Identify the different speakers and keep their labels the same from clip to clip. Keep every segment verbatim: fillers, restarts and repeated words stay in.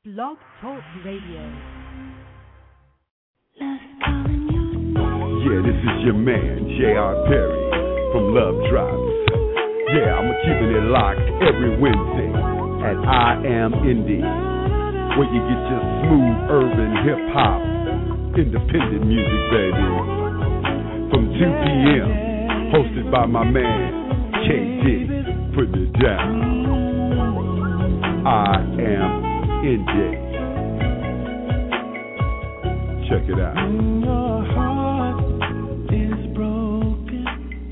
Speaker 1: Blog Talk Radio.
Speaker 2: Yeah, this is your man, J R. Perry, from Love Drops. Yeah, I'm keeping it locked every Wednesday at I Am Indie, where you get your smooth urban hip-hop, independent music, baby. From two p.m., hosted by my man, K D, put it down. I Am Indie. Check it out.
Speaker 3: When your heart is broken,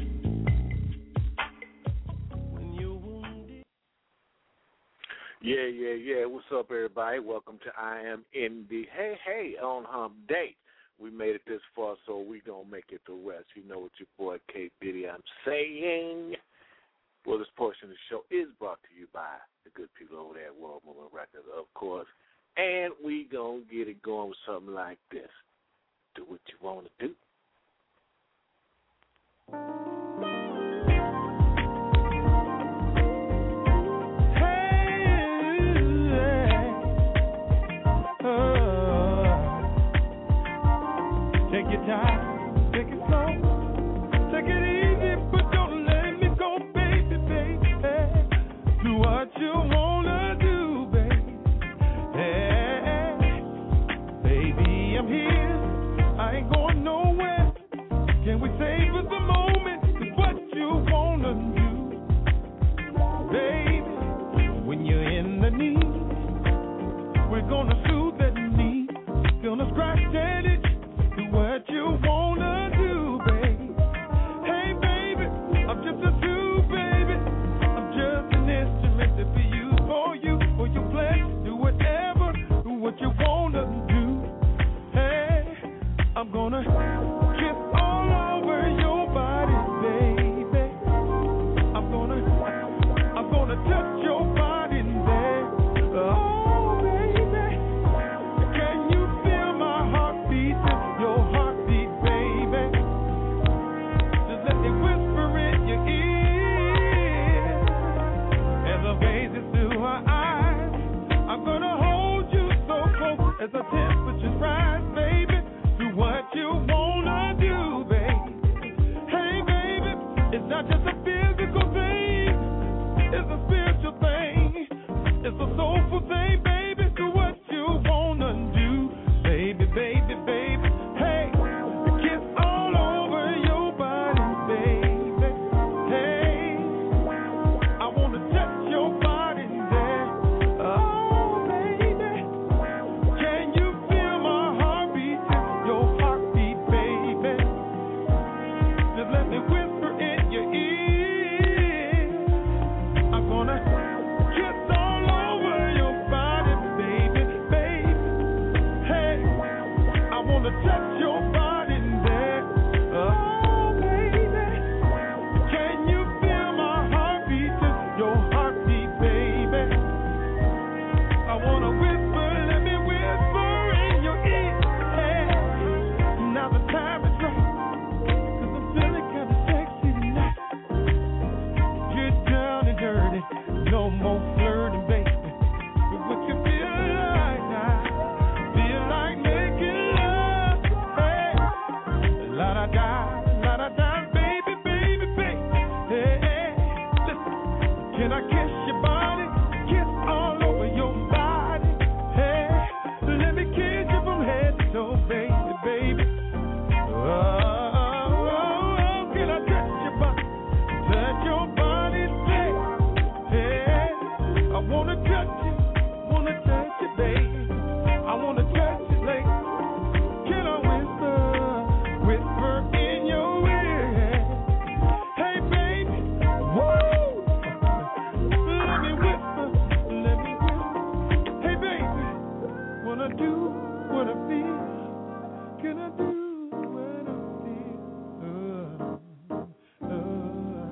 Speaker 3: when you're wounded.
Speaker 4: Yeah, yeah, yeah. What's up, everybody? Welcome to I Am Indie. Hey, hey, on Hump Day. We made it this far, so we going to make it the rest. You know what your boy K Diddy I'm saying. Well, this portion of the show is brought to you by the good people over there at World Movement Records, of course. And we going to get it going with something like this. Do what you want to do.
Speaker 3: Take your time, take it slow, take it easy, but don't let me go, baby, baby. Do what you wanna do, baby. Hey, baby, I'm here. I ain't going nowhere. Can we savor the moment? It's what you wanna do, baby. When you're in the need, we're gonna soothe that need. Gonna scratch that itch. What you wanna do, baby? Hey, baby, I'm just a tool, baby. I'm just an instrument to be used for you, for your pleasure. Do whatever, do what you wanna do. Hey, I'm gonna kiss all over your body, baby. I'm gonna, I'm gonna touch your body there. Oh, baby, can you feel my heart beating? Your heartbeat, baby. Just let me whisper in your ear as I gaze into her eyes. I'm gonna hold you so close as the temperatures rise, baby. Do what you wanna do, baby. Hey, baby, it's not just a physical thing, it's a spiritual thing, it's a soulful thing, baby. Do what you wanna do, baby, baby, baby. Hey, kiss all over your body, baby. Hey, I wanna touch your body there. Oh, baby, can you feel my heartbeat? Your heartbeat, baby. Just let me whisper in your ear. I'm gonna kiss all over your body, baby, baby. Hey, I wanna touch your body there. Oh, baby, can you feel my heartbeat? Your heartbeat, baby. I wanna whisper, let me whisper in your ear. Hey, now the time is right, 'cause I'm feeling kinda sexy tonight. Get down and dirty, no more flirting, baby. But what you feel like now? Feel like making love, hey. La da da, la da da, baby, baby, baby. Hey, hey, listen, can I kiss your body? Kiss all over your body. Hey, let me kiss you from head to toe, baby, baby. Oh, oh, oh, can I touch your body? Touch your body, say, hey, I wanna touch you, wanna touch you, baby. I wanna touch you, like, can I whisper, whisper in your ear? Hey, baby, woo! Let me whisper, let me whisper. Hey, baby, wanna do what I feel? Can I do what I feel? Uh, uh.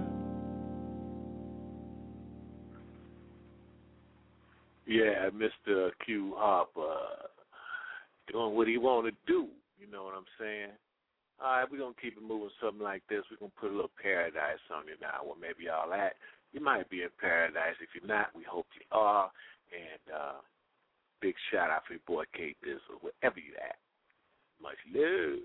Speaker 4: Yeah, Mister Q Harper doing what he want to do. You know what I'm saying? All right, we're going to keep it moving, something like this. We're going to put a little paradise on you now, where maybe y'all at. You might be in paradise. If you're not, we hope you are. And uh, Big shout out for your boy K Dizzle, wherever you at. Much love.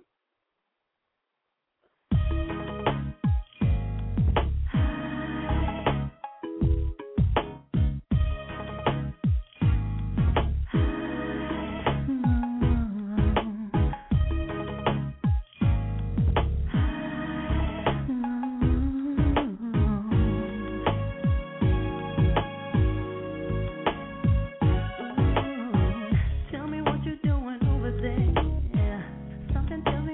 Speaker 1: Tell me what you're doing over there. Something tell me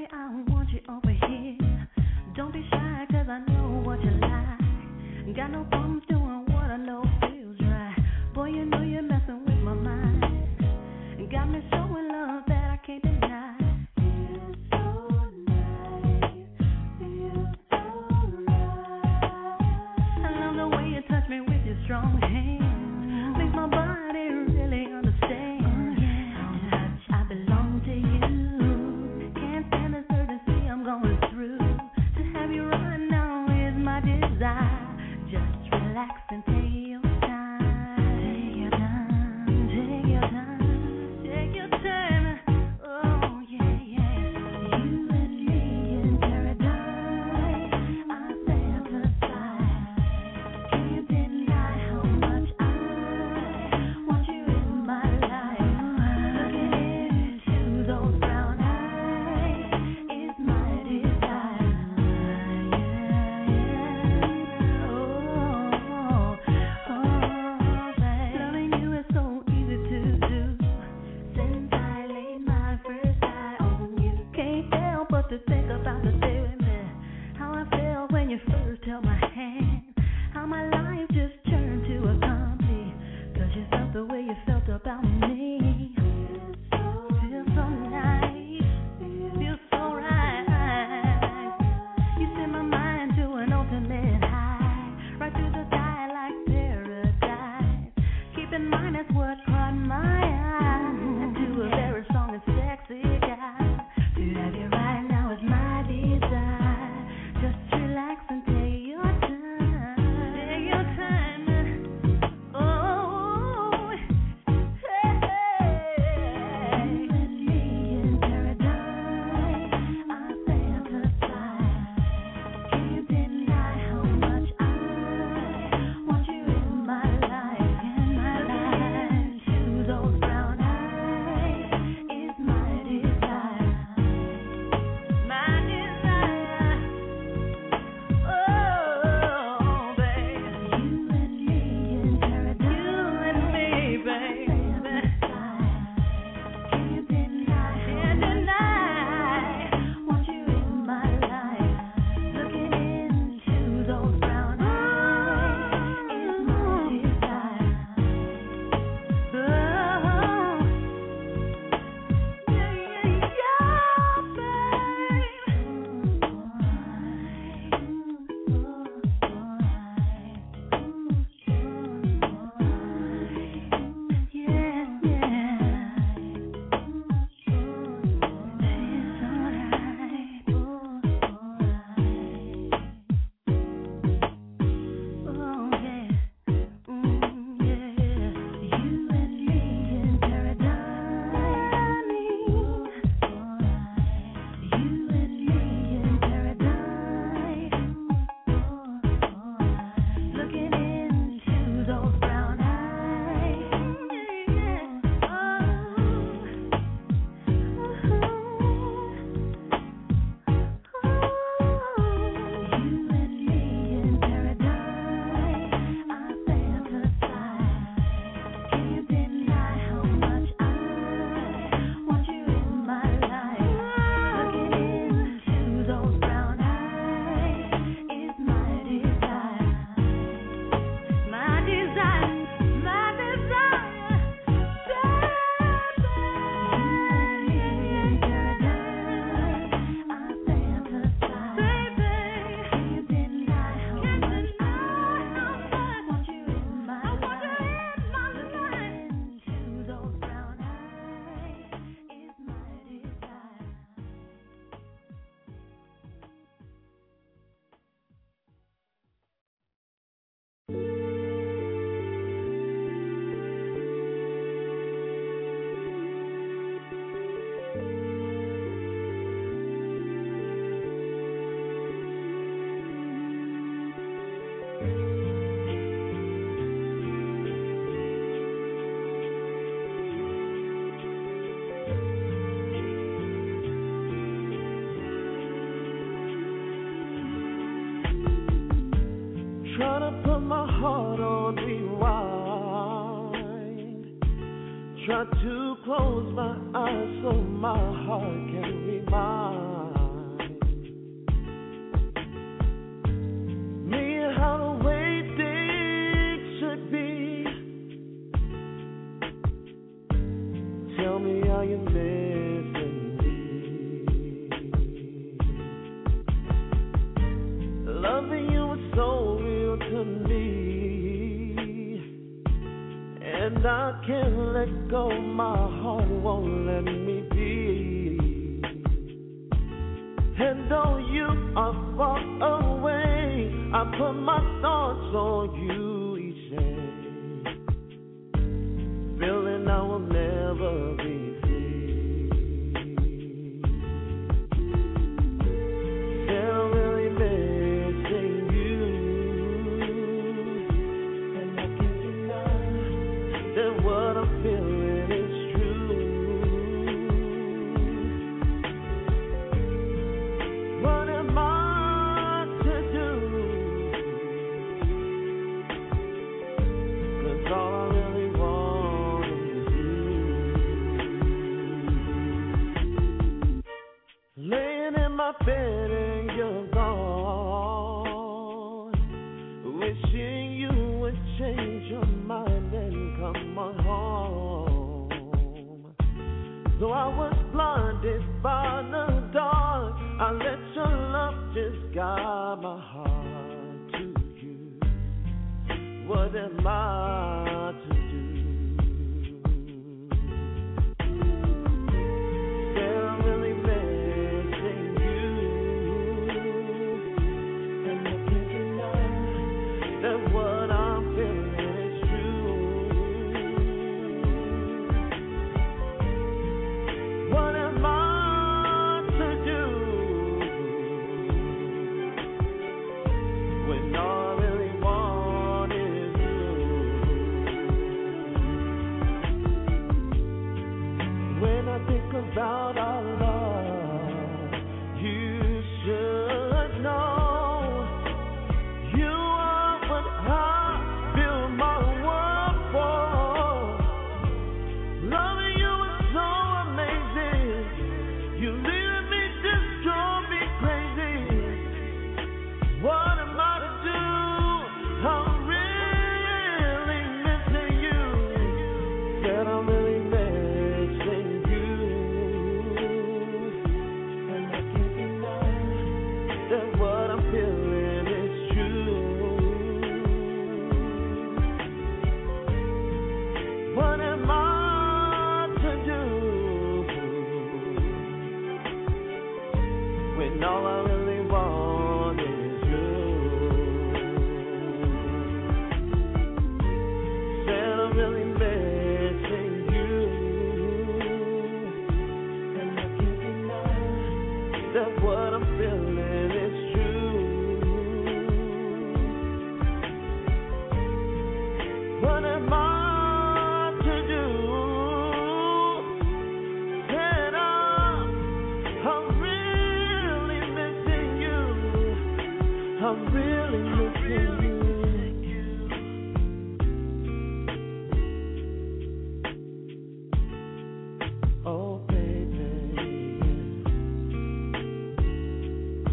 Speaker 1: heart on rewind. Try to close my eyes so my heart can remind me how the way things should be. Tell me how you missing me. Loving you is so real to me, and I can't let go. My heart won't let me be. And though you are far away, I put my thoughts on you each day, feeling I will never be free. Still really missing you, and I can't deny that what I'm feeling is true. What am I to do? 'Cause all I really want is you. Laying in my bed and you're gone, wishing you would change your mind and come on home. Though I was blinded by the dark, I let your love just guide my heart to you. What am I to do? Still really missing you, and I can't deny that what I'm feeling is true. What am I to do when all I really want is you? When I think about our love, you should know you are what I build my world for. Loving you is so amazing. You leaving me just drove me crazy. What am I to do? I'm really missing you. Said I'm really missing you, and I can't deny that what I'm feeling is true. What am I to do when all I really want is you? Said I'm really missing you, and I can't deny that what I'm feeling is true. What am I to do? Said I'm, I'm really missing you. I'm really missing you. Oh, baby.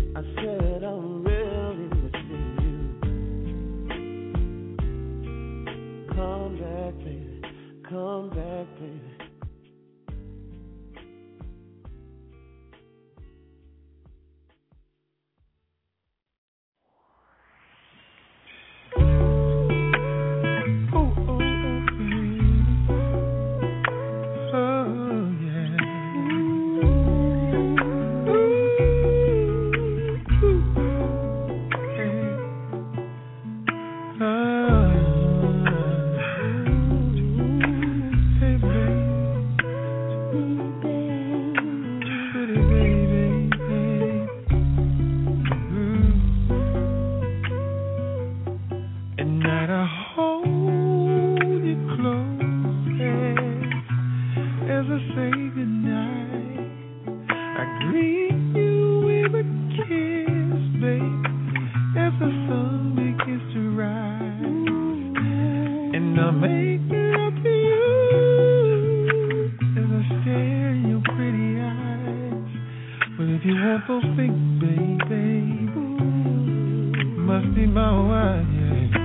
Speaker 3: want those things, baby, must be my wife, yeah.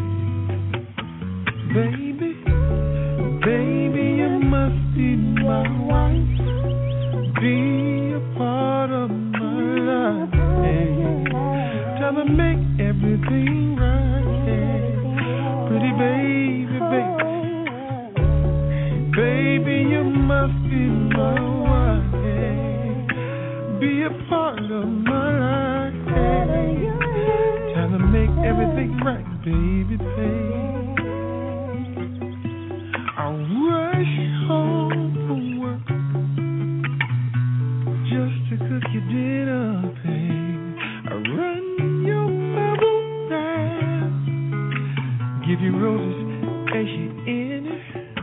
Speaker 3: Baby, baby, you must be my wife, be a part of my life, yeah. Trying to make everything right, yeah. Pretty baby, baby, baby, you must be my wife, yeah. Be a part of my life, yeah. Trying to make everything right, baby, baby. I rush home from work just to cook your dinner, babe. I run your bubble down, give you roses as you enter.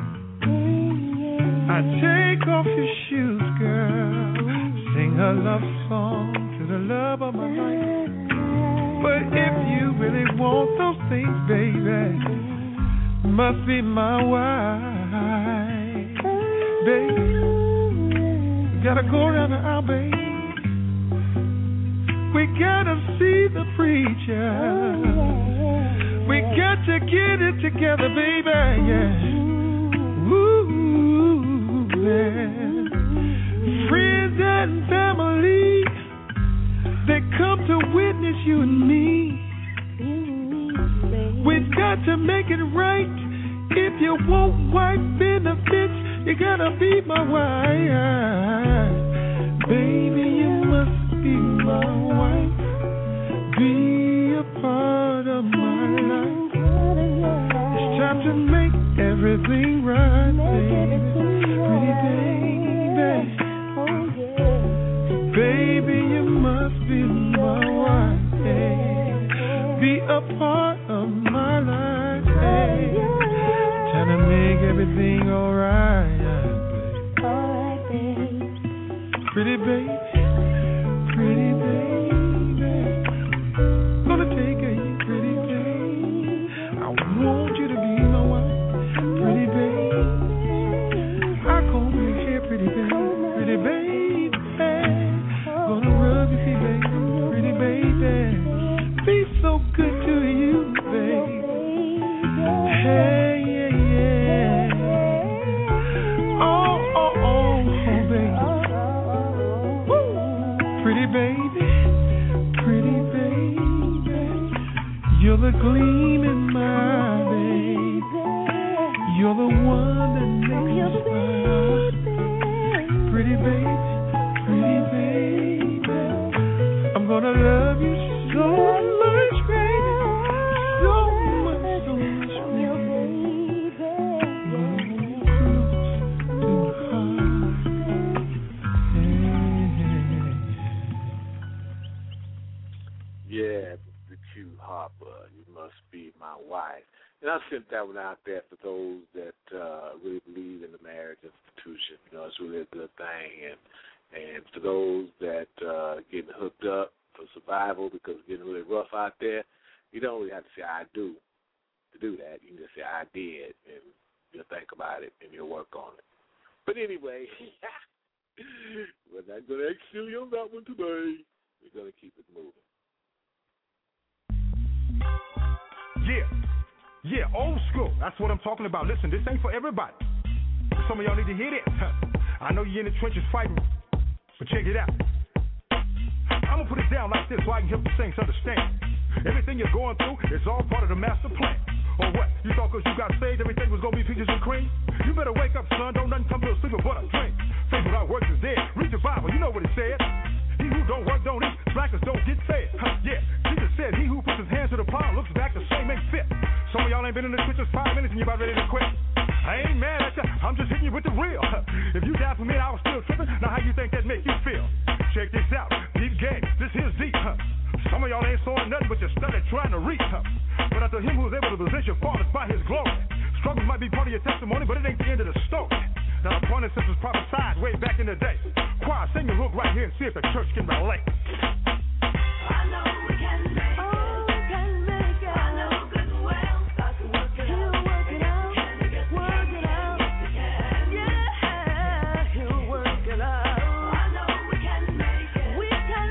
Speaker 3: I take off your shoes, girl, sing a love song to the love of my life. But if you really want those things, baby, must be my wife, baby. Gotta go down the aisle, baby. We gotta see the preacher. We got to get it together, baby, yeah. Ooh, yeah. Friends and family, they come to witness you and me. We've got to make it right. If you want wife benefits, you gotta be my wife. Baby, you must be my wife. Be a part of my life. It's time to make everything right, baby. Pretty baby. Baby, you must be my wife. Be a part of my life, hey. Trying to make everything alright, baby. Pretty baby, pretty baby. Gonna take care of you, pretty baby. I want you to be my wife, pretty baby. I comb your hair, pretty baby, pretty baby. Gonna rub your feet, baby, pretty baby. Be so good to you, baby. Hey, yeah, yeah. Oh, oh, oh, oh, baby. Woo. Pretty baby, pretty baby. You're the gleam in my baby. You're the one that makes me smile. Pretty baby, pretty baby. I'm gonna love you so much, baby, so much, so much, baby. Gonna close to heart.
Speaker 4: Yeah, the Q Harper, you must be my wife. And I sent that one out there for those that uh, really believe in the marriage institution. You know, it's really a good thing. And and for those that uh, getting hooked up for survival because it's getting really rough out there, you don't really have to say I do to do that. You can just say I did, and you'll think about it and you'll work on it. But anyway, we're not going to act silly on that one today. We're going to keep it moving.
Speaker 5: Yeah, yeah, old school. That's what I'm talking about. Listen, this ain't for everybody. Some of y'all need to hear this. I know you're in the trenches fighting, but check it out. I'm gonna put it down like this so I can help the saints understand. Everything you're going through is all part of the master plan. Or what? You thought because you got saved everything was gonna be peaches and cream? You better wake up, son. Don't nothing come to a sleeper but a dream. Faith without works is dead. Read your Bible. You know what it said. He who don't work don't eat. Slackers don't get fed. Huh, yeah. Jesus said, he who puts his hands to the plow looks back the same ain't fit. Some of y'all ain't been in the trenches five minutes and you're about ready to quit. I ain't mad at you. I'm just hitting you with the real. If you died for me and I was still tripping, now how you think that make you feel? Check this out. Deep game. This here's deep. Huh? Some of y'all ain't sawing nothing but you started trying to reach. Huh? But after him who is able to possess your fathers by his glory. Struggles might be part of your testimony, but it ain't the end of the story. Now the point is was prophesied way back in the day. Choir, sing the hook right here and see if the church can relate.
Speaker 6: I know we can make it. Oh, we can make it. I know good and well. God can work it out. He'll work it out. Work it out. Yeah, he'll work it out. I know we can make it. We can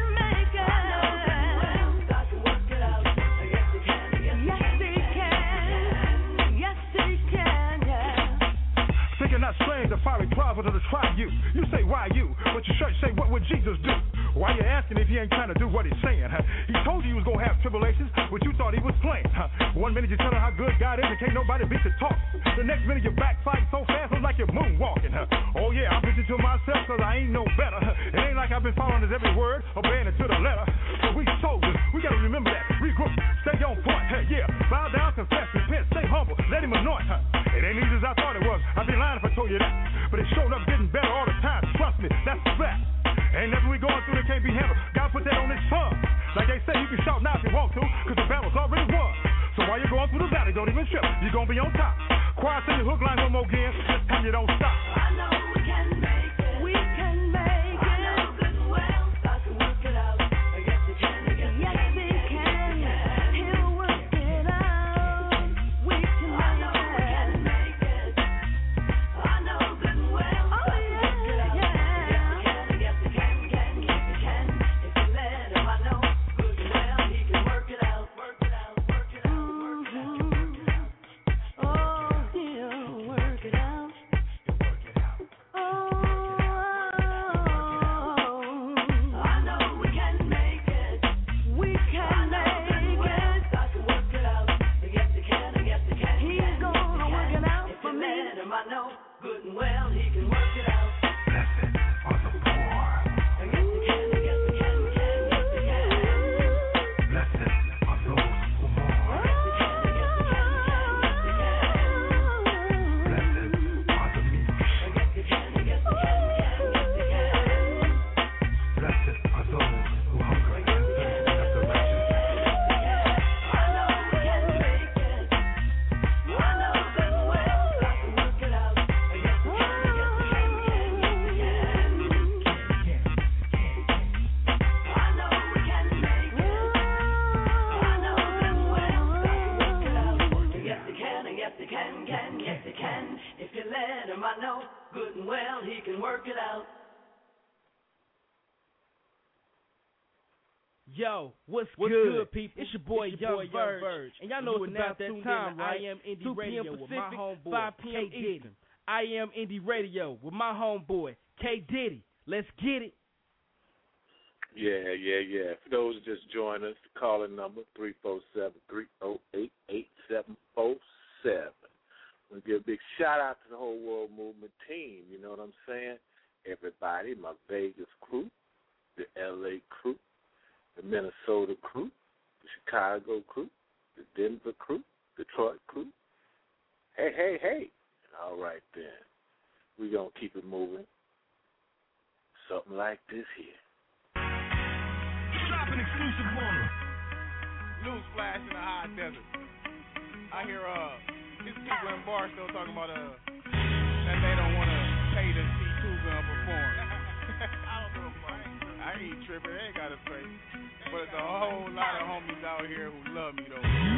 Speaker 5: try you. You say, why you? But your church say, what would Jesus do? Why you asking if he ain't trying to do what he's saying? Huh? He told you he was going to have tribulations, but you thought he was playing. Huh? One minute you're telling how good God is and can't nobody beat the talk. The next minute you're backsliding so fast, it's like you're moonwalking. Huh? Oh yeah, I'm preaching to myself because I ain't no better. Huh? It ain't like I've been following his every word, obeying it to the letter. So we soldiers, we got to remember that. Regroup, stay on point. Huh? Yeah, bow down, confess, repent, stay humble, let him anoint. Huh? It ain't easy as I thought it was. I'd be lying if I told you that. But it showed up getting better all the time. Trust me, that's a fact. Ain't nothing we going through that can't be handled. God put that on his tongue. Like they say, you can shout now if you want to, because the battle's already won. So while you're going through the valley, don't even trip. You're going to be on top. Choir, sing the hook line one more again. This time you don't stop.
Speaker 6: I know we can make it. We can make it. I know good and well. I can work it out. Yes, we can. Yes, we can. He'll work it out. We can make it. I know we can make it. I know good and well. Oh, yeah, yeah. Yes, we can. Yes, we can. Yes, we can. If you let him, I know good and well. He can work it out. Work it out. Work it out. Work it out. Work it out. Oh, he'll work it out. Oh, I know we can make it. We can make it. I can work it out. Yes, he can. Yes, he can. He's gonna work it out for me. If you let him, I know good and well he can work it out.
Speaker 5: Blessed are the poor.
Speaker 6: Yes, he can. Yes, he can. Yes, he can.
Speaker 5: Blessed are those who mourn.
Speaker 6: Yes, he can. Yes, he can. Yes, he can.
Speaker 5: Blessed are the meek.
Speaker 6: Yes, he can. Yes, he can. Yes, he can.
Speaker 5: Blessed are those who hunger and thirst after righteousness.
Speaker 6: I know we can make it. I know good and well I can work it out. Yes, we can. Yes, we can. Yes, we can. I know we can make it. I know good and well I can work it out. Yes, he can. Yes, he can. Can. Yes, he can. If you let him, I know good and well he can work it out.
Speaker 7: Yo, what's,
Speaker 8: What's
Speaker 7: good,
Speaker 8: good,
Speaker 7: people? It's your boy,
Speaker 8: It's your
Speaker 7: Young,
Speaker 8: boy, Young
Speaker 7: Verge.
Speaker 8: Verge.
Speaker 7: And y'all know
Speaker 8: You
Speaker 7: it's
Speaker 8: are
Speaker 7: about
Speaker 8: now
Speaker 7: that
Speaker 8: tuned
Speaker 7: time,
Speaker 8: in to
Speaker 7: right?
Speaker 8: I Am Indie
Speaker 7: two p.m.
Speaker 8: Radio with my
Speaker 7: Pacific,
Speaker 8: homeboy,
Speaker 7: five p.m.
Speaker 8: K Diddy.
Speaker 7: Eastern. I Am Indie Radio with my homeboy, K Diddy. Let's get it.
Speaker 4: Yeah, yeah, yeah. For those who just joined us, the calling number three four seven, three oh eight, eight seven four seven. We give a big shout out to the whole World Movement team, you know what I'm saying? Everybody, my Vegas crew, the L A crew, the Minnesota crew, the Chicago crew, the Denver crew, Detroit crew. Hey, hey, hey. All right then. We're going to keep it moving. Something like this here.
Speaker 5: Drop an exclusive one.
Speaker 3: News flash in the high desert. I hear uh, these people in Barstow talking about uh that they don't want to pay to see Two Gun perform. I don't know if I ain't tripping. They ain't got to pay. But there's a whole lot of homies out here who love me though.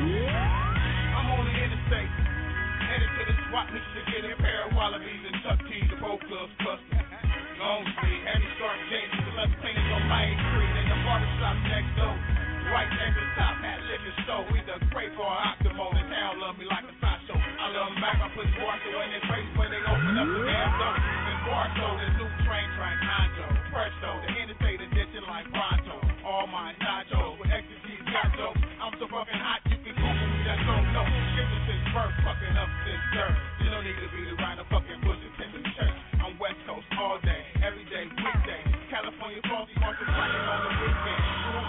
Speaker 3: I'm on the interstate, headed to the swap meet to get a pair of wallabies and Chuck T's, the boat clubs custom. Long sleeve, heavy sharp jeans, the left cleaners on Main Street, and the barbershop next door. Right next to the top hat liquor store. We the great for an Octimo. The town love me like a sideshow. I love them back. I put Barstow in their face when they open up the damn door. In Barstow, the new train track Honjo. Presto, the interstate edition like Pronto. All my nachos with extra cheese nacho. I'm so fucking hot you can Google me. That's no no. Shivers since birth, fucking up this dirt. You don't need to be around the fucking bush attending church. I'm West Coast all day, every day, weekday. California frosty, marching cracking on the weekend.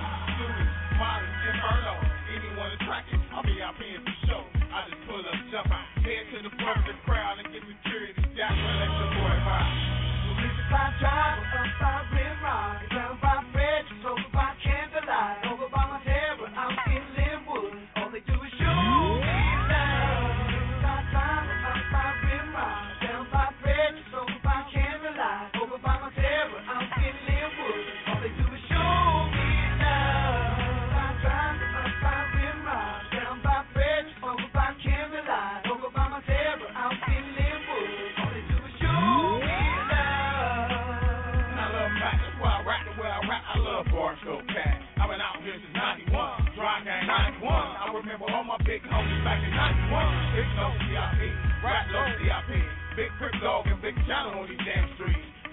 Speaker 3: Molly, Inferno, anyone attracted, I'll be out paying for show. I just pull up, jump out, head to the front of the crowd and get security. That's what let your boy ride.
Speaker 6: So reach by drive, up by Rimrock, down by Frederick, over by Candlelight, over by my terror, I'm in Linwood. All they do is show me love. By drive, up by Rimrock, down by Frederick, over by Candlelight, over by my terror, I'm in Linwood. All they do is show me love. By drive, up by Rimrock, down by Frederick,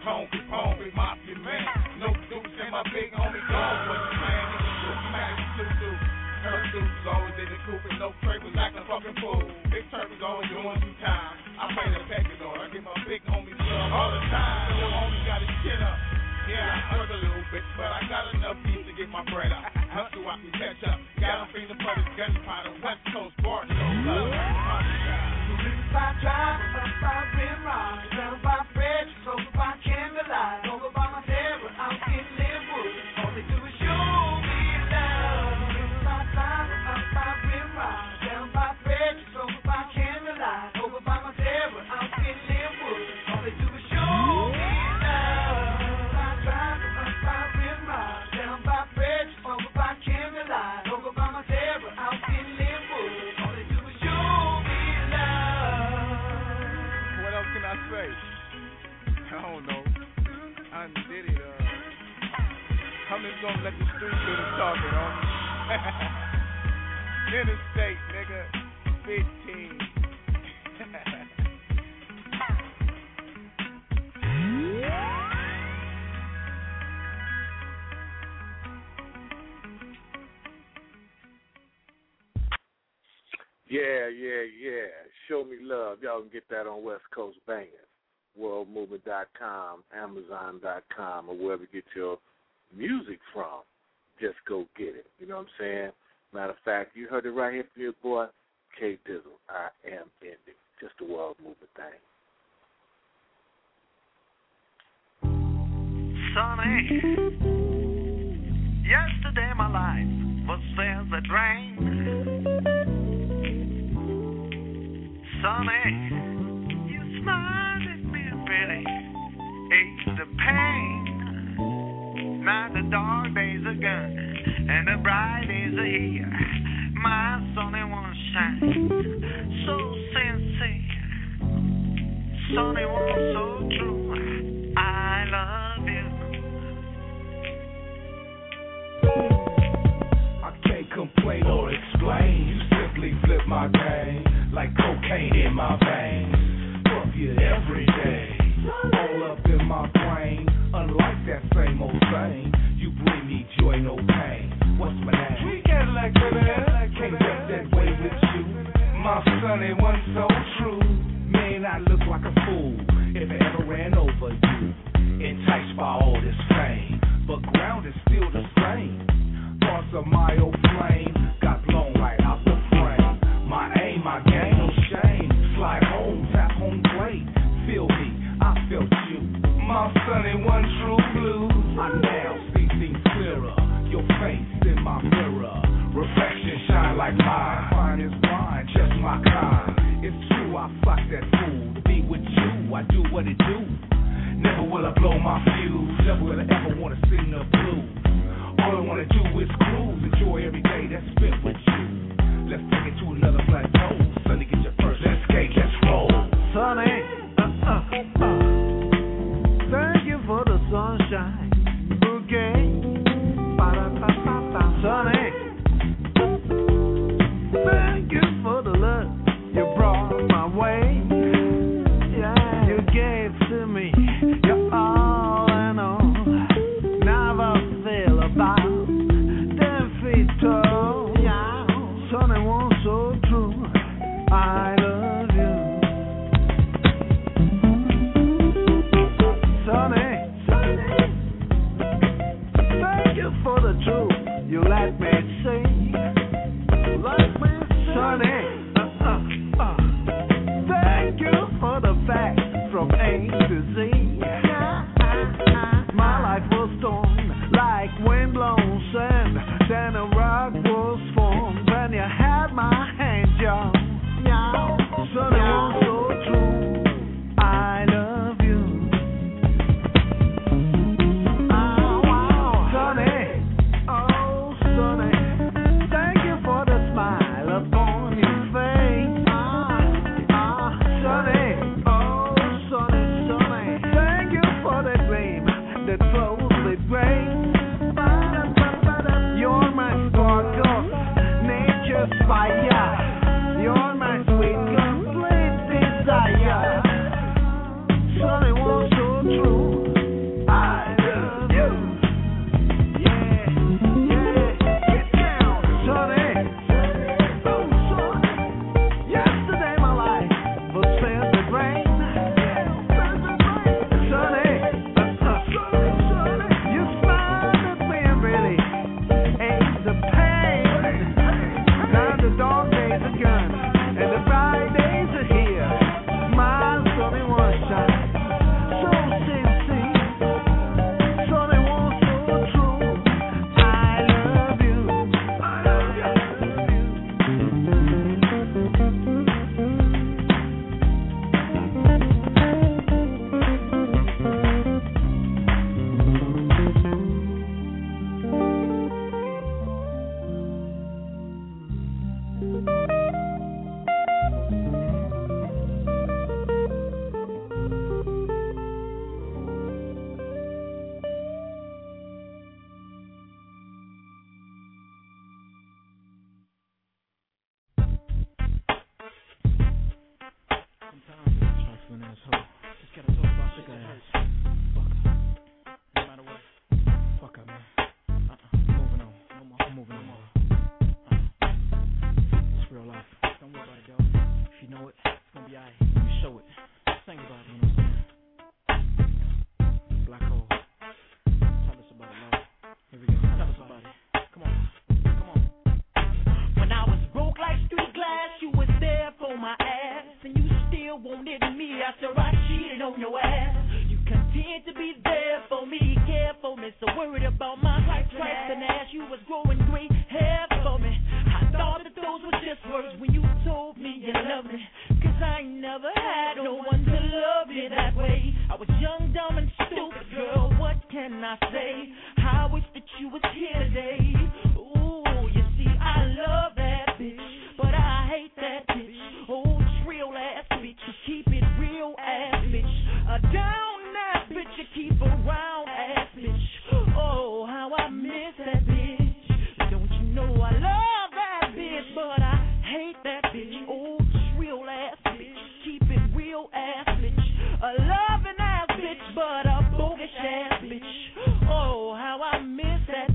Speaker 3: Capone, Capone, big mafia man. No dukes and my big homie dog was the man. Nigga, you mad, you do. Her dudes always in the coupe and no tray was acting fucking fool. Big Turk was always doing some time. I pay the package on. I give my big homies love all the time. Little homie got his chin up. Yeah, I hurt a little bit, but I got enough peace to get my bread up. Hunt so I can catch up. Got a finger for this gunpowder. West Coast bar, so love.
Speaker 6: If I drive, if I been wrong, down by Fred, over by Candlelight, over by my neighbor, out in Linwood. All they do is show me love. If I drive, if I been wrong, down by Fred, over by Candlelight, over by my neighbor, out in Linwood. All they do is show me love. If I drive, if I been wrong, down by Fred, over by Candlelight, over by my neighbor, out in Linwood. All they do is show me love.
Speaker 3: What else can I say? I don't know. I done did it. Uh, I'm just gonna let the streets do the talking, homie. Interstate, nigga. fifteen.
Speaker 4: Yeah, yeah, yeah. Show me love. Y'all can get that on West Coast Bangers. world movement dot com, amazon dot com, or wherever you get your music from. Just go get it. You know what I'm saying? Matter of fact, you heard it right here from your boy, K Dizzle. I am Indy. Just the world movement thing.
Speaker 8: Sonny, yesterday my life was filled with rain. Sonny, you smiled at me pretty, eased the pain. Now the dark days are gone and the bright days are here. My Sonny won't shine so sincere. Sonny won't so true. I love you.
Speaker 9: I can't complain or explain. You simply flip my game like cocaine in my veins. Fuck you every day. All up in my brain. Unlike that same old thing, you bring me joy, no pain. What's my name? Sweet Cadillac, baby. Can't get that way with you. My son ain't one so true. Man, I look like a fool if I ever ran over you. Enticed by all this fame, but ground is still the same. Thoughts of my old flame got blown right out the frame. My aim, my game, no shame. Slide home, tap home plate. Feel me, I felt you. My son ain't one true blue. I now see things clearer. Your face in my mirror. Reflection shine like mine. Fine is fine, just my kind. It's true, I fuck that fool. To be with you, I do what it do. Never will I blow my fuse. Never will I ever wanna sing the blues. All I wanna do is cruise. Enjoy every day that's spent with you. Let's take it to another plateau. Sonny, get your first. Let's skate, let's roll.
Speaker 1: Sonny, uh, uh, uh. Thank you for the sunshine bouquet. Ba-da-ba-ba-ba. Sonny, thank you for the love you brought my way. Yeah, you gave to me your all and all. Never feel about ten feet tall. Yeah, Sonny was so true. I love you. Sonny, thank you for the truth you let me see. Let me see. Sonny, uh, uh, uh. Thank you for the facts from A to Z. My life was torn like wind-blown sand. Then a rock was formed when you had my hand, y'all. Sonny was so true. I love you. Oh, wow. Sonny, oh, Sonny, thank you for the smile upon your face. Ah, Sonny, oh, Sonny, Sonny, thank you for the gleam that flows with grace. You're my sparkle, nature's fire. You're my sweet, complete desire. Sonny was so true.
Speaker 10: Worried about my life, trifling ass. You was growing gray hair for me. I thought that those were just words when you told me you loved me. Cause I ain't never had no one to love me that way. I was young, dumb, and stupid, girl. What can I say? I wish that you was here today. Ooh, you see, I love that bitch, but I hate that bitch. Oh, trill ass bitch, you keep it real ass bitch. A down ass bitch, you keep around ass bitch. Oh, how I miss that bitch. Don't you know I love that bitch, but I hate that bitch. Oh, trill ass bitch, keep it real ass bitch. A loving ass bitch, but a bogus ass bitch. Oh, how I miss that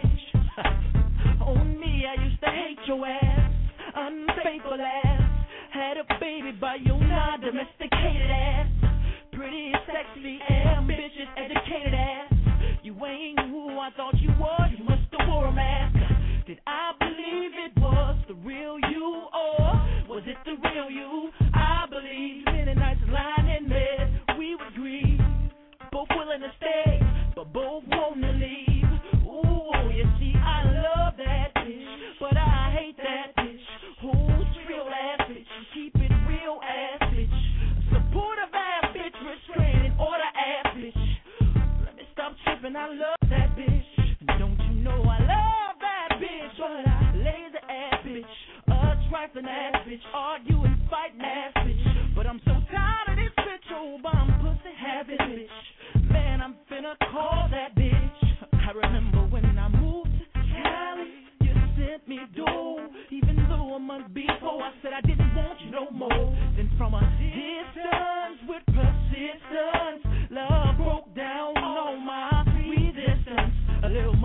Speaker 10: bitch. On me, I used to hate your ass, unfaithful ass. Had a baby by your non-domesticated ass. Pretty, sexy, ambitious, educated ass. You ain't who I thought you was. You must have wore a mask. Did I believe it was the real you, or was it the real you? I believe many nights lying in bed, we would grieve. Both willing to stay, but both want to leave. Ooh, you see, I love that bitch, but I hate that bitch. Who's real ass bitch? Keep it real ass bitch. Supportive ass bitch, restraining order ass bitch. Let me stop tripping, I love that bitch. Don't you know I love that bitch? But I lazy ass bitch, a trifling ass bitch, arguing, fighting ass bitch. But I'm so tired of this bitch, oh, I'm pussy having bitch. Man, I'm finna call that bitch. I remember when I moved to Cali, you sent me dough. Even though a month before I said I didn't want you no more. Then from a distance with persistence, love broke down on my resistance. A little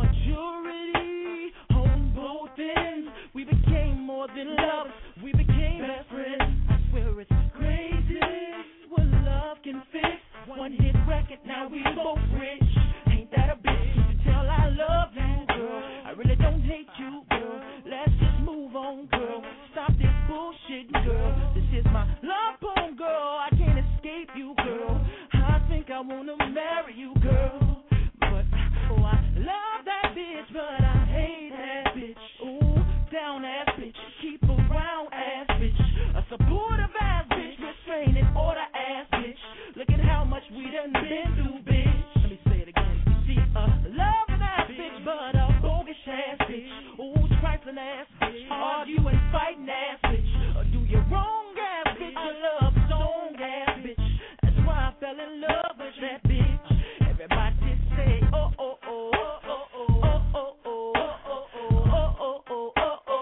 Speaker 10: maturity on both ends. We became more than lovers, we became best friends. I swear it's crazy what love can fix. One hit record, now we both rich. Ain't that a bitch? You tell I love you, girl. I really don't hate you, girl. Let's just move on, girl. Stop this bullshit, girl. This is my love poem, girl. I can't escape you, girl. I think I wanna marry you, girl. But, oh, I love that bitch, but I hate that bitch. Ooh, down ass bitch, keep around ass bitch. A supportive ass bitch, restraining order ass bitch. Look at how much we done been through, bitch. Let me say it again. See, a loving ass bitch, but a bogus ass bitch. Ooh, trifling ass bitch, arguing, fighting ass bitch. Or do you wrong ass bitch, a love song ass bitch. That's why I fell in love with that bitch. Everybody say, oh, oh, oh, oh, oh, oh, oh, oh, oh, oh, oh, oh, oh,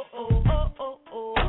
Speaker 10: oh, oh, oh.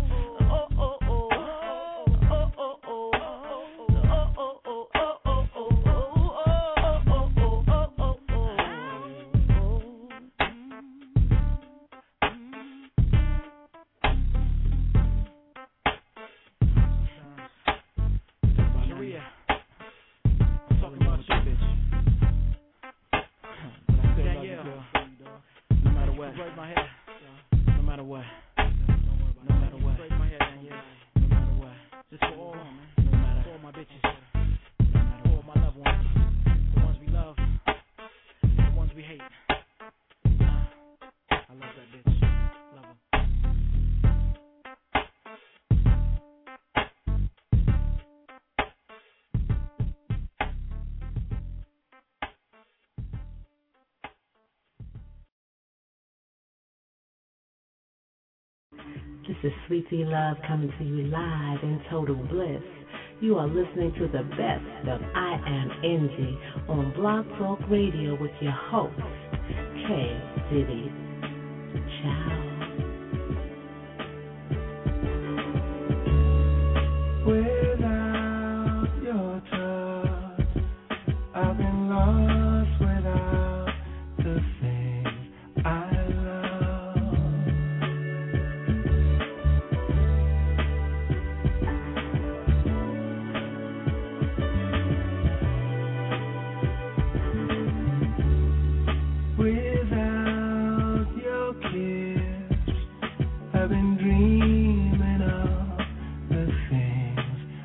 Speaker 10: Break my head, no matter what. No matter what. Break my head, no matter what. Just for all, no matter. For all my bitches, no matter. For all my loved ones, the ones we love, the ones we hate. I love that bitch. Love her.
Speaker 11: This is Sweetie Love coming to you live in total bliss. You are listening to the best of I Am Indie on Blog Talk Radio with your host, K Diddy. Ciao.
Speaker 9: Without your touch, I've been lost without the things I been dreaming of the things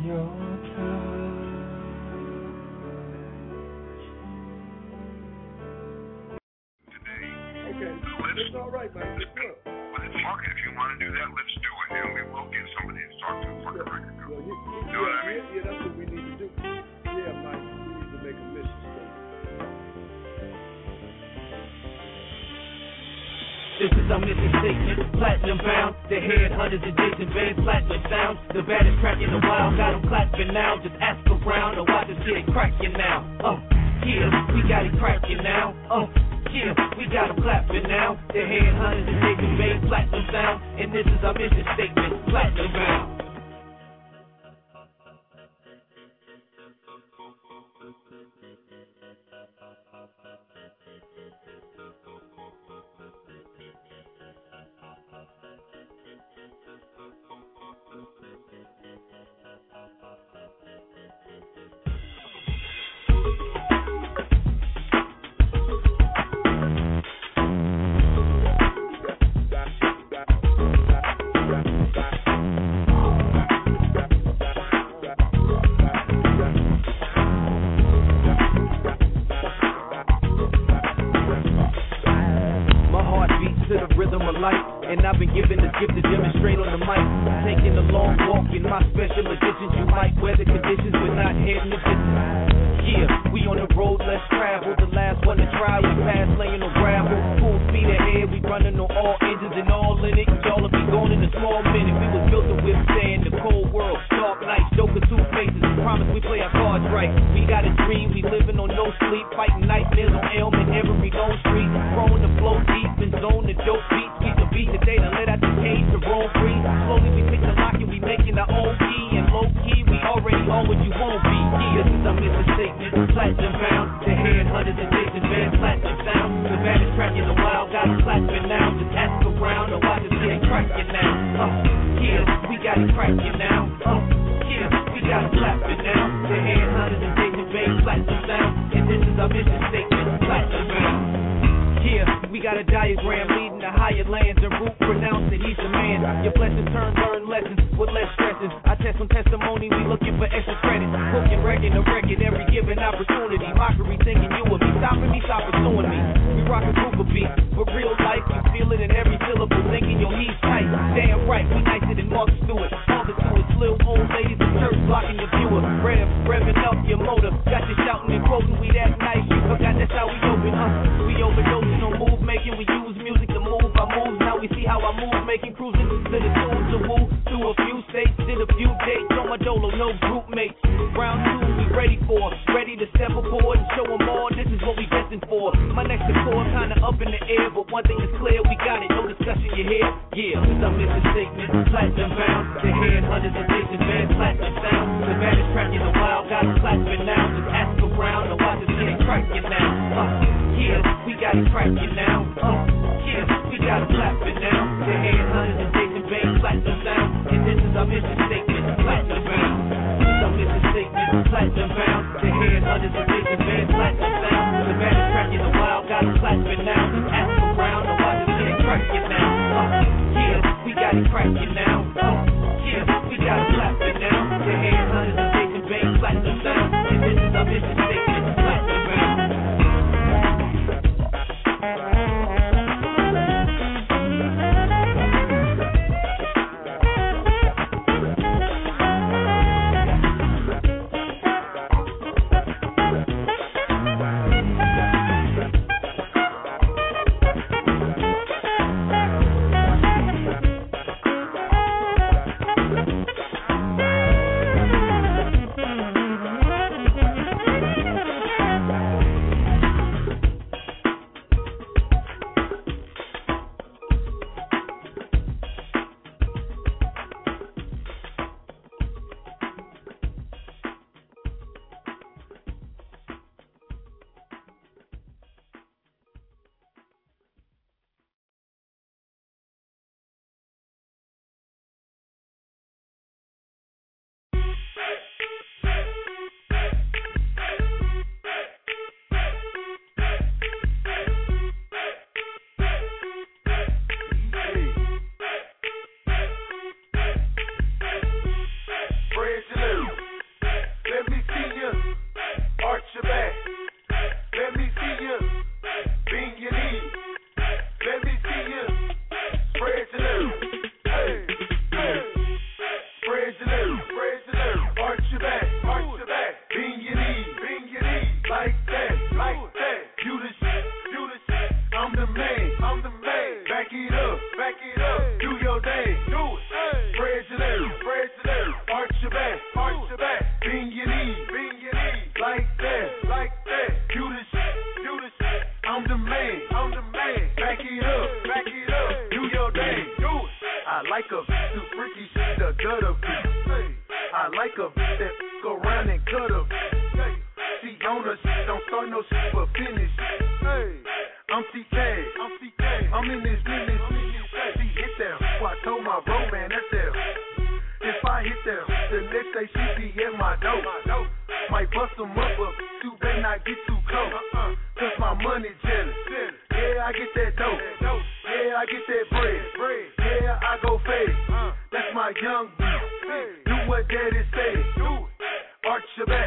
Speaker 9: your touch.
Speaker 12: Okay, it's all right, man. It's good.
Speaker 13: But it's fucking, if you want to do that, let's do it, and we will get somebody to talk to a fucking record company.
Speaker 12: Well, you,
Speaker 13: You know what I mean?
Speaker 12: Yeah, yeah, that's what we need to do. Yeah, Mike, we need to make a mission statement.
Speaker 14: This is our mission statement, platinum bound. The headhunters and Jason Van platinum sound. The baddest track in the wild, got them clapping now. Just ask around or watch us get it cracking now. Oh, yeah, we got it cracking now. Oh, yeah, we got them clapping now. The headhunters and Jason Van platinum sound. And this is our mission statement, platinum bound. And I've been given the gift to demonstrate on the mic. Taking a long walk in my special edition. You might weather conditions, but not heading the distance. Yeah, we on the road, let's travel. The last one to try, we pass laying on gravel. Full speed ahead, we running on all engines and all in it. Y'all will be going in a small minute. We was built to withstand the cold world. Dark nights, Joker two faces. Promise we play our cards right. We got a dream, we living on no sleep. Fighting nightmares on Elm and every lone street. Prone to flow deep and zone the dope beats. We the beat today to let out the cage to roam free. Slowly we take the lock and we making our own key. And low key, we already on what you won't be. Yeah, this is our mission statement, platinum bound. The headhunters and Jason Van platinum sound. The baddest track in the wild, got it clapping now. Just ask around or watch us get it cracking now. Uh, yeah, we got it cracking now. Uh, yeah, we got it clapping now. The headhunters and Jason Van platinum sound. And this is our mission statement, platinum bound. Yeah, we got a diagram leading to higher lands and root pronounced that he's the man. Your blessings turn learn lessons with less stressing. I test some testimony, we looking for extra credit. Cooking, wrecking the record every given opportunity. Mockery thinking you will be stopping me, stop pursuing me. We rock a group of beats, but real life you feel it in every syllable. Thinking your knees tight, damn right, we nicer than Mark Stewart. All the Stewarts, little old ladies in church blocking your viewer. Rev, revving up your motor, got you shouting and quoting. We that nice, you forgot that's how we open, huh? We overdosing on move making, we use music to move our moves. Now we see how our moves making, cruising to the tunes to woo. Through a few states, did a few dates on my dolo, no group mates. Round two, we ready for, ready to step aboard and show them all. This is what we destined for. My next accord kinda up in the air, but one thing is clear, we got it, no discussion you hear. Yeah, this our mission statement, platinum bound. The headhunters and Jason Van platinum sound. The baddest track in the wild, got it clapping now. Just ask around or watch us get it cracking now. Uh, yeah, we got it cracking now. Uh, yeah, we got it clapping now. The headhunters and Jason Van platinum sound. And this is our mission statement, platinum bound. This is our mission statement, platinum bound. The headhunters and Jason Van platinum sound. The baddest track in the wild, got it clapping now. Just ask around or watch us get it cracking now. Uh, yeah, we got it cracking now. Uh, yeah, we got it clapping now. The headhunters and Jason Van platinum sound. And this is our mission statement, platinum bound.
Speaker 9: I like a that go around and cut up. She on her shit, don't start no shit but finish. Hey, I'm T K, I'm T K, I'm in this business. She hit that, so I told my bro, man, that's that. If I hit that, the next day she be at my door. Might bust them up, but you better not get too close. Cause my money jealous. Yeah, I get that dope. Yeah, I get that bread. Yeah, I go fade. That's my young beat. Do what daddy say. Arch your back.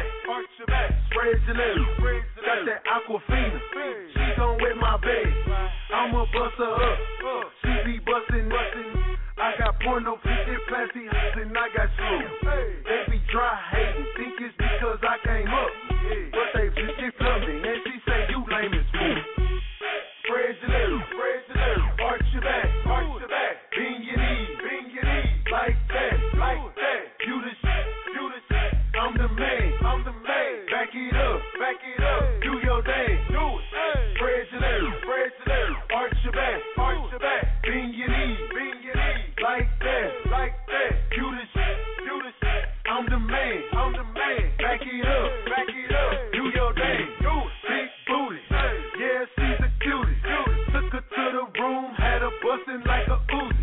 Speaker 9: Spread your legs. Got that Aquafina. She gon' wet my bed. I'ma bust her up. She be bustin', bustin'. I got porno, fifty plastic, and I got slow. They be dry hating, think it's because I came up. But they just get me, and she say you lame as fool. Spread your legs, spread your legs, arch your back, arch your back, bend your knees, bend your knees, like that, like that. You the shit, you the shit. I'm the man, I'm the man. Back it up, back it up, do your thing, do it. Spread your legs, spread your legs, arch your back, arch your back, bend your knees, bend your knees. Like that, like that, you the shit, you the shit. I'm the man, I'm the man. Back it up, back it up, do your thing, do it. Big booty, yeah, she's a cutie. Took her to the room, had her bustin' like a Uzi.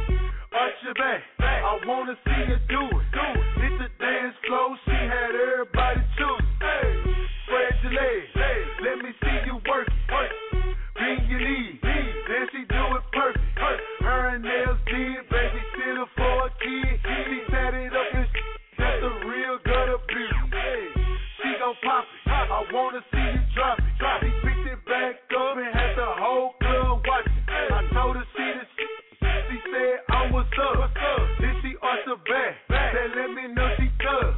Speaker 9: Arch your back, I wanna see her do it. Hit the dance floor, she had everybody choosing. Spread your legs, let me see you work it. Bend your knees, then she do it perfect. Her nails did, baby, still for a kid. She set it up and that's the real gutter beauty. She gon' pop it, I wanna see you drop it. He picked it back up and had the whole club watching. I told her she the shit, she said I was up. Then she arched her back, said let me know she does.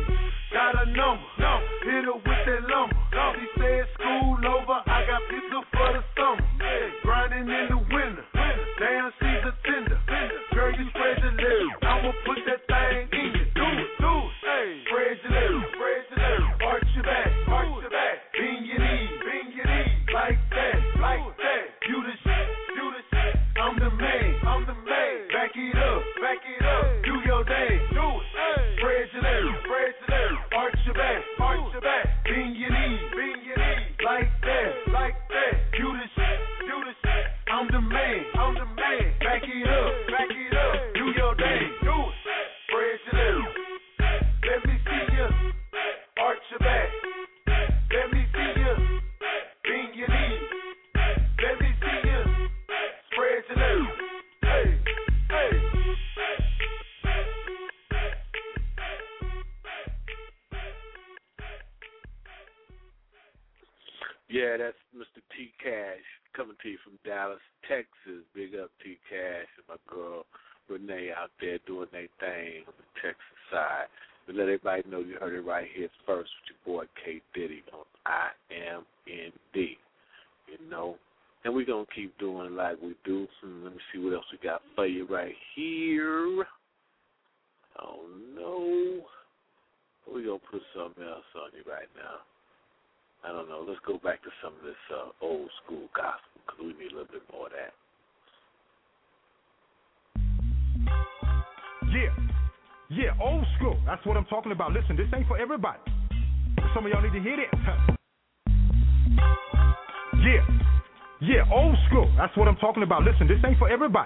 Speaker 9: Got a number, hit her with that lumber. She said school over, I got pizza for the summer. Grinding in the winter, damn she's a tender. Girl, you spread your legs, I'ma put that thing in you. Do it, do it. Spread your legs, spread your legs. Arch your back, arch your back. Bend your knees, bend your knees. Like that, like that. You the shit, you the shit. I'm the man, I'm the man. Back it up, back it up. Do your thing, do it. Spread your legs, spread your legs. Arch your back, arch your back. Bend your knees, bend your knees. Like that, like that. You the shit, you the shit. I'm the man, I'm the man. Back it up, back it up. Do your thing, do it. Spread your legs. Let me see you. Arch your back. Let me see you. Bend your knees. Let me see you. Spread your legs. Hey, hey.
Speaker 4: Yeah, that's Mister T Cash coming to you from Dallas, Texas. Big up T Cash and my girl Renee out there doing their thing on the Texas side. But let everybody know you heard it right here first with your boy K Diddy on I Am N D. You know, and we're gonna keep doing like we do. So let me see what else we got for you right here. Oh no, we're gonna put something else on you right now. I don't know. Let's go back to some of this uh, old school gospel because we need a little bit more of that.
Speaker 5: Yeah, yeah, old school. That's what I'm talking about. Listen, this ain't for everybody. Some of y'all need to hear this. Yeah, yeah, old school. That's what I'm talking about. Listen, this ain't for everybody.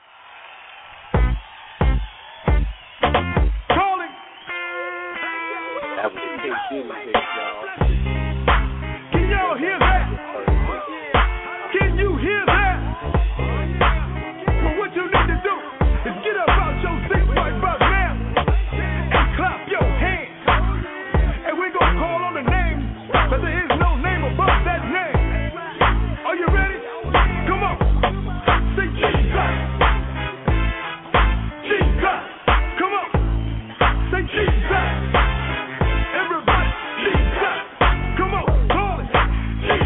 Speaker 5: Calling.
Speaker 4: That was a K Diddy hit, y'all.
Speaker 5: Can y'all hear that? Can you hear that? Well, what you need to do is get up out your seat right about now and clap your hands. And we're going to call on the name, because there is no name above that name. Are you ready? Come on. Say Jesus. Jesus. Come on. Say Jesus. Everybody, Jesus. Come on. Call it. Jesus.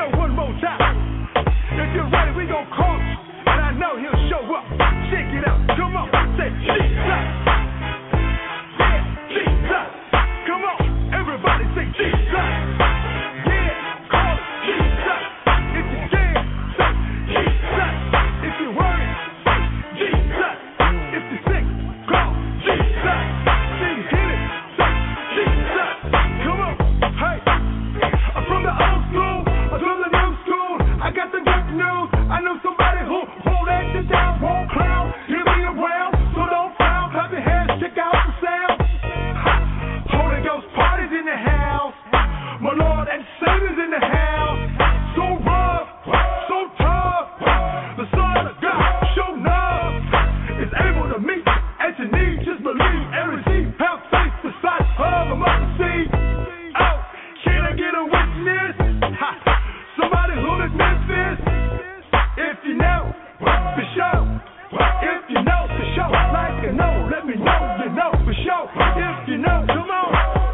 Speaker 5: know one more time. If you're ready, we gon' call you. And I know he'll show up. Check it out. Come on. Say Jesus. Yeah, Jesus. Come on. Everybody say Jesus. Yeah, call it Jesus. If you can, say Jesus. If you're worried, say Jesus. If you're sick, call Jesus. See you hit it, say Jesus. Come on. Hey, I'm from the old school, I'm from the new school. I got the good news. I know somebody who won't act it down, won't clown. Hear me around, so don't frown. Clap your hands, check out the sound. Holy Ghost parties in the house. My Lord and Savior's in the house. So rough, so tough. The Son of God, show love. Is able to meet as you need. Just believe and receive. Have faith the size of a mustard seed. Oh, can I get a witness? Ha. Somebody who is Memphis. If you know, for sure. If you know, for sure. Like you know, let me know you know for sure. If you know, come on.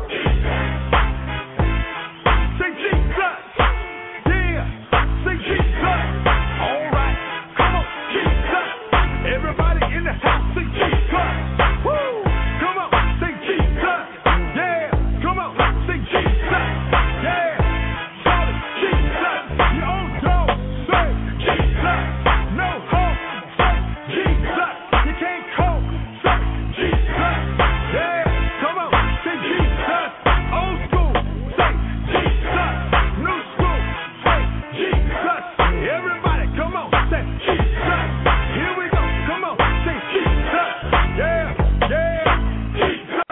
Speaker 5: Say Jesus. Yeah. Say Jesus. All right. Come on. Jesus. Everybody in the house, say Jesus. Woo. Come on. Say Jesus. Yeah. Come on. Say Jesus. Yeah. Call it Jesus. Your own dog. Say Jesus. No hope. Say Jesus. You can't cope. Say Jesus. Yeah. Come on. Say Jesus. Old school. Say Jesus. New school. Say Jesus. Everybody, come on. Say Jesus. Here we go. Come on. Say Jesus. Yeah. Yeah. Jesus.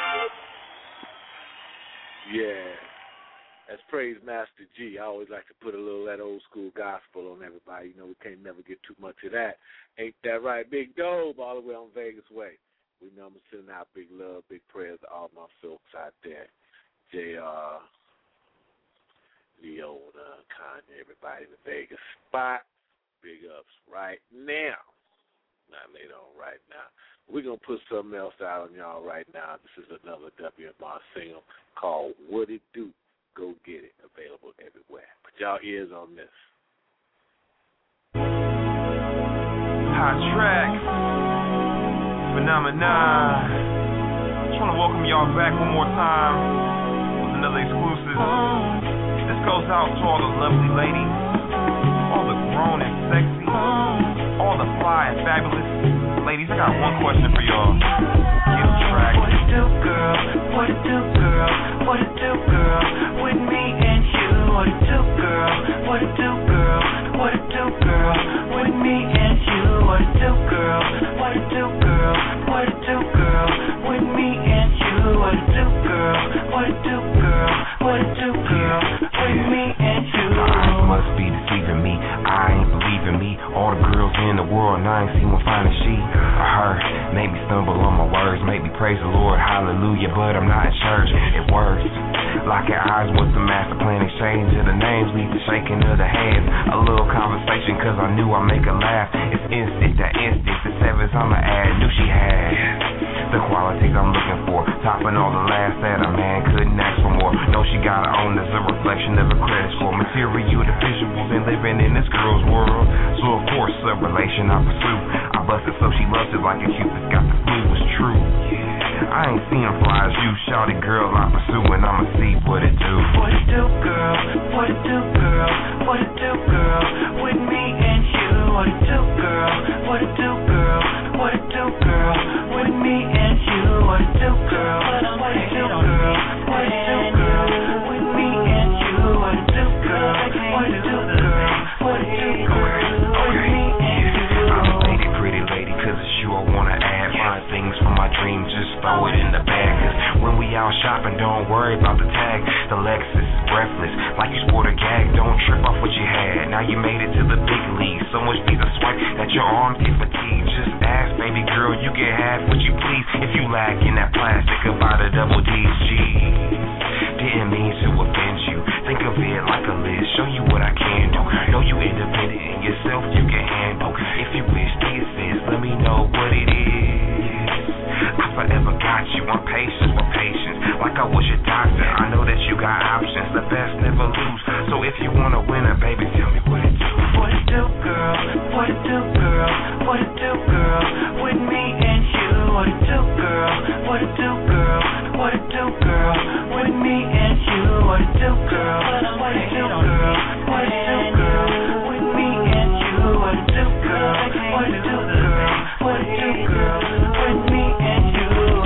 Speaker 4: Yeah. That's Praise Master G. I always like to put a little of that old school gospel on everybody. You know, we can't never get too much of that. Ain't that right? Big Dope all the way on Vegas Way. We know I'm sending out big love, big prayers to all my folks out there. J R, Leona, Kanye, everybody in the Vegas spot. Big ups right now. Not later on, right now. We're going to put something else out on y'all right now. This is another W M R single called What It Do. Go get it. Available everywhere. Put y'all ears on this.
Speaker 15: Hot tracks. Phenomenon. Just want to welcome y'all back one more time with another exclusive. This goes out to all the lovely ladies, all the grown and sexy, all the fly and fabulous ladies. I got one question for y'all. Get a track.
Speaker 16: What it do, girl? What it do, girl? What it do, girl? With me and you. What it do, girl? What it do, girl? What it do, girl? With me and you. What it do, girl? What it do, girl? What it do, girl? With me and you. What it do, girl? What it do, girl? What it do, girl? With me and you.
Speaker 17: I must be deceiving me. I ain't believing me. All the girls in the world, and I ain't seen one fine as she or her. Made me stumble on my words, made me praise the Lord, hallelujah. But I'm not in church. It works. Locking eyes with the master plan, exchange of the names, lead the shaking of the hands. A little conversation, cause I knew I'd make her laugh. It's instant, that instant, the sevens I'ma add. Knew she had the qualities I'm looking for, topping all the last that a man couldn't ask for more. Know she got her own as a reflection of her credit score. Material, the visuals, and living in this girl's world. So of course, a relation I pursue. I busted so she loves it like a Cupid's got the flu. It's true. I ain't seen her fly as you, shouty girl I pursue, and I'ma see what it do.
Speaker 16: What it do, girl? What it do, girl? What it do, girl? With me and you. What it do, girl? What it do, girl? What it do, girl? With me and you. What it do, girl? What it do, girl? What it do, girl? With me and you. What it do, girl? What it do, girl? What it do, girl? With me and you.
Speaker 17: I'm a lady, pretty lady, cause it's you I wanna add. Find things from my dreams, just throw it in the bag. Cause when we out shopping, don't worry about the tag. The Lexus is breathless, like you sport a gag. Don't trip off what you had, now you made it to the big league. So much be the swipe that your arms get fatigued. Just ask, baby girl, you can have what you please. If you lack in that plastic, about a double D's G. Didn't mean to offend you. Think of it like a list, show you what I can do. Know you independent in yourself, you can handle. If you wish this is, let me know what it is. I forever got you, I'm patient with patience. Like I was your doctor, I know that you got options. The best never lose. So If you wanna win her, baby, tell me what it do.
Speaker 16: What it do, girl? What it do, girl? What it do, girl? With me and you. What it do, girl? What it do, girl? What it do, girl? With me and you. What it do, girl? What it do, girl? What it do, girl? With me and you. What it do, girl? What it do, girl? What it do, girl? With me and you.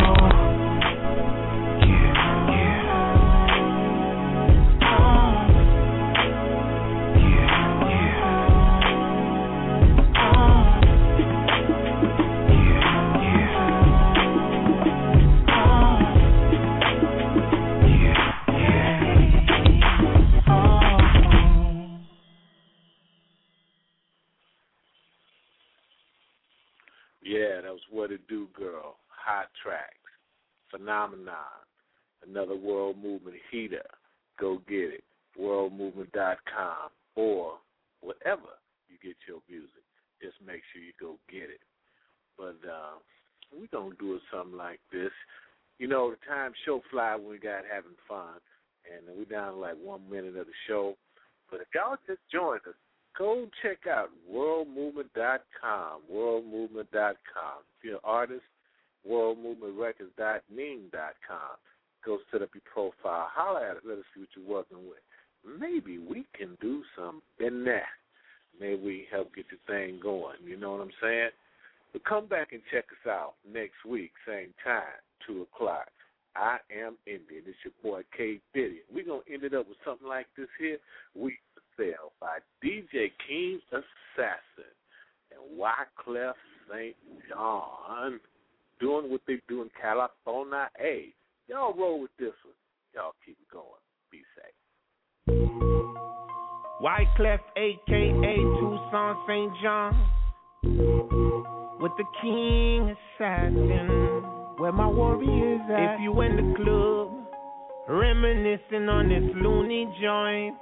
Speaker 4: Yeah, that was What It Do, Girl. Hot Tracks. Phenomenon. Another World Movement heater. Go get it. world movement dot com or whatever you get your music. Just make sure you go get it. But uh, we're going to do something like this. You know, the time show fly when we got having fun, and we're down to like one minute of the show. But if y'all just joined us, go check out world movement dot com, world movement dot com. If you're an artist, world movement records dot ning dot com. Go set up your profile, holler at it, let us see what you're working with. Maybe we can do something in there. Maybe we help get your thing going, you know what I'm saying? But come back and check us out next week, same time, two o'clock. I Am Indian. It's your boy, K. Diddy. We're going to end it up with something like this here. We Sell by D J King Assassin and Wyclef Saint John doing what they do in California. Hey, y'all roll with this one. Y'all keep it going. Be safe.
Speaker 18: Wyclef, a k a. Tucson Saint John, with the King Assassin, where my warriors at. If you in the club, reminiscing on this loony joint,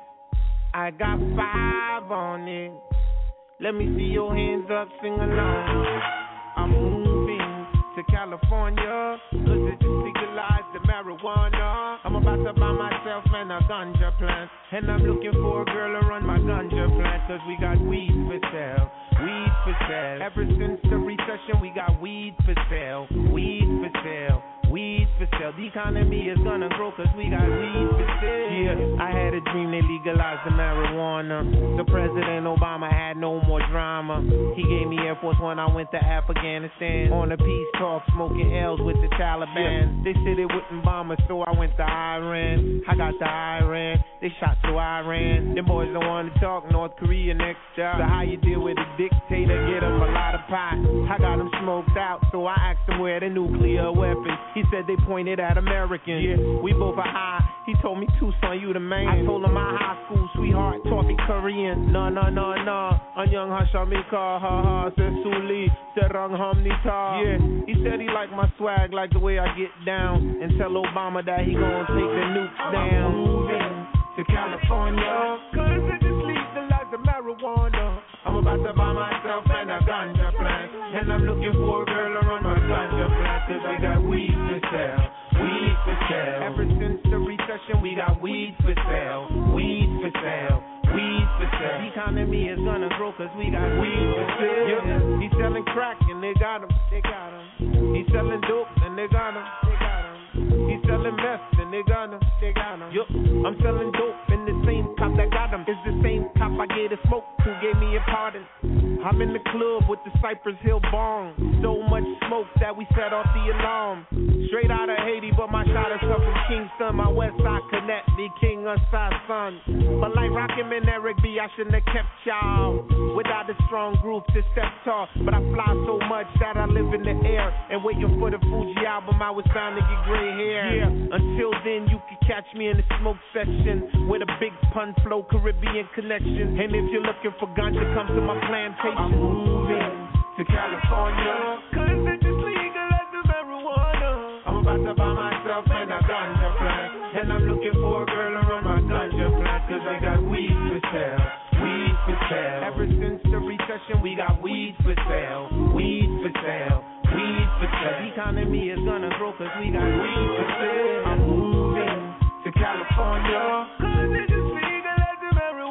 Speaker 18: I got five on it. Let me see your hands up, sing along. I'm moving to California, cause it just legalized the marijuana. I'm about to buy myself, man, a ganja plant. And I'm looking for a girl to run my ganja plant, cause we got weed for sale, weed for sale. Ever since the recession, we got weed for sale, weed for sale. Weed for sale. The economy is gonna grow cause we got weed for sale. Yeah, I had a dream they legalized the marijuana. The President Obama had no more drama. He gave me Air Force One, I went to Afghanistan. On a peace talk, smoking L's with the Taliban. They said it wouldn't bomb us, so I went to Iran. I got to Iran, they shot to Iran. Them boys don't wanna talk, North Korea next job. So how you deal with a dictator, get him a lot of pot. I got him smoked out, so I asked him where the nuclear weapons. He said they pointed at Americans. Yeah, we both are high. He told me, Tucson, you the man. I told him my high school sweetheart taught me Korean. No, no, no, no. Anyang hashamika, ha ha, sesuli, serang hamnita. Yeah, he said he liked my swag, like the way I get down. And tell Obama that he gonna take the nukes down. I'm moving to California, cause it just legalized the marijuana. I'm about to buy myself and a ganja plant. And I'm looking for a girl to run my ganja plant, cause we got weed for sale, weed for sale. Ever since the recession, we got weed for sale, weed for sale, weed for sale. The economy is gonna grow cause we got weed for sale. Yeah, he's selling crack and they got him, they got him. He's selling dope and they got him, they got him. He's selling meth and they got him, they got him. Yup, I'm selling dope and the same cop that got him is the same cop I gave a smoke who gave me a pardon. I'm in the club with the Cypress Hill bong. So much smoke that we set off the alarm. Straight out of Haiti, but my shot is up from Kingston. My West Side Connect, the King Assassin. But like Rakim and Eric B, I shouldn't have kept y'all. Without a strong group to step tall. But I fly so much that I live in the air. And waiting for the Fuji album, I was bound to get gray hair. Yeah, until then you can catch me in the smoke section with a big pun flow, Caribbean connection. And if you're looking for ganja, come to my plantation. I'm moving to California, cause it just legalized the marijuana. I'm about to buy myself and a ganja plant. And I'm looking for a girl to run my ganja plant, cause I got weed for sale, weed for sale. Ever since the recession, we got weed for sale, weed for sale, weed for sale. The economy is gonna grow cause we got weed for sale. I'm moving to California, cause it just legalized the marijuana.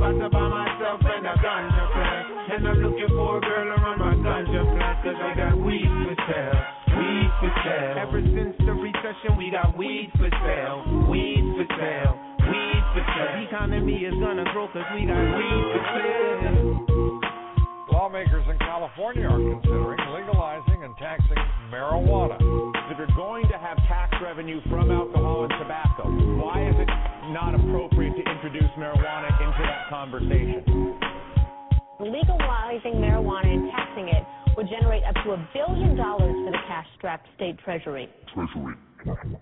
Speaker 18: about to buy myself in a ganja flat. And I'm looking for a girl around my ganja flat. Cause I got weed for sale, weed for sale. Ever since the recession, we got weed for sale, weed for sale, weed for sale. The economy is gonna grow cause we got weed for sale.
Speaker 19: Lawmakers in California are considering legalizing and taxing marijuana.
Speaker 20: If you're going to have tax revenue from alcohol and tobacco, why is it not appropriate to introduce marijuana into that conversation?
Speaker 21: Legalizing marijuana and taxing it would generate up to a billion dollars for the cash-strapped state treasury.
Speaker 19: Treasury.